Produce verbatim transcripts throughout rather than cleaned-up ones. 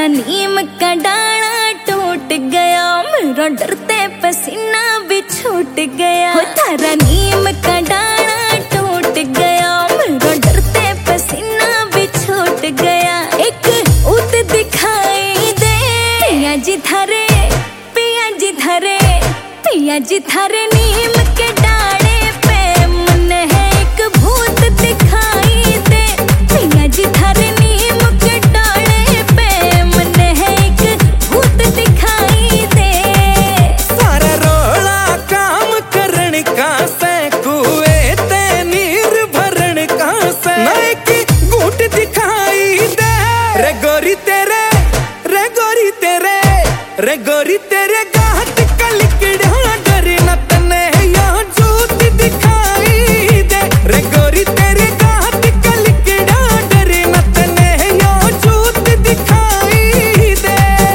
नीम का डाला टूट गया, मेरा डरते पसीना भी छूट गया। हो तारा नीम का डाला टूट गया, मेरा डरते पसीना भी छूट गया। एक उत दिखाई दे पिया जी थारे, पिया जी थारे, पिया जी थारे नीम के डाले पे मन है एक भूत दिखाई दे। पिया जी थारे नीम के डाले पे मन है एक भूत दिखाई दे। सारा रोला काम करण का से, कुएं ते नीर भरण का से, नए की घूट दिखाई दे। रे गोरी तेरे, रे गोरी तेरे, रे गोरी तेरे गाहत कलिकड़ा डर न तने या झूठ दिखाई दे। रे गोरी तेरे गाहत कलिकड़ा डर न तने या झूठ दिखाई दे।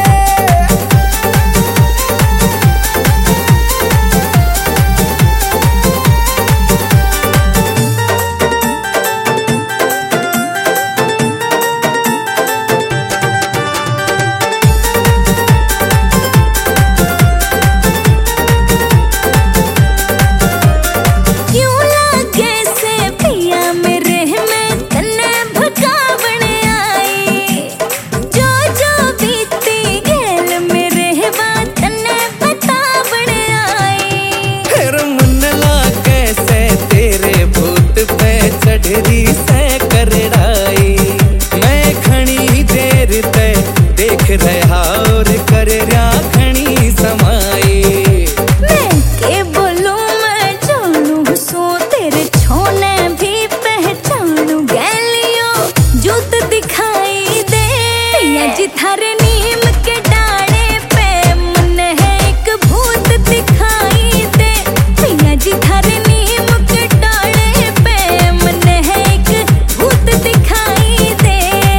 चढ़री से करड़ाई मैं खणी देर ते देख रहा और कर रहा खणी समाई। मैं के बोलूं मैं जानू सो तेरे छोने भी पहचानू गैलियो जूत दिखाई दे। पिया जी थारे नीम के डाले पे मन है एक भूत दिखाई दे। पिया जी थारे नीम के डाले पे मन है एक भूत दिखाई दे।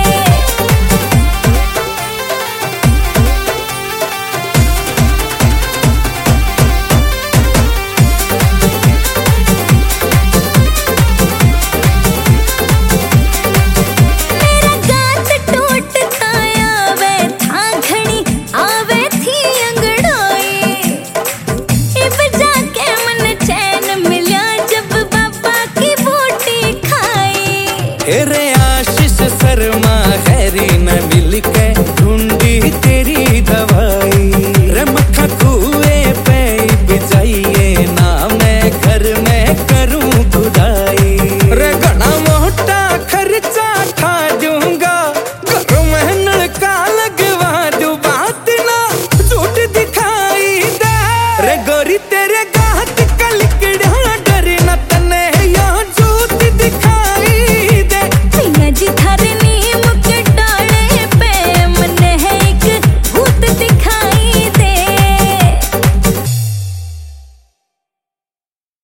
मेरा गात टूटता आवे था घणी आवे थी अंगड़ाई। इब जाके मन चैन मिला जब बाबा की बूटी खाई। रे आशीष शर्मा हैरी न मिल के ढूंढी तेरी दवा।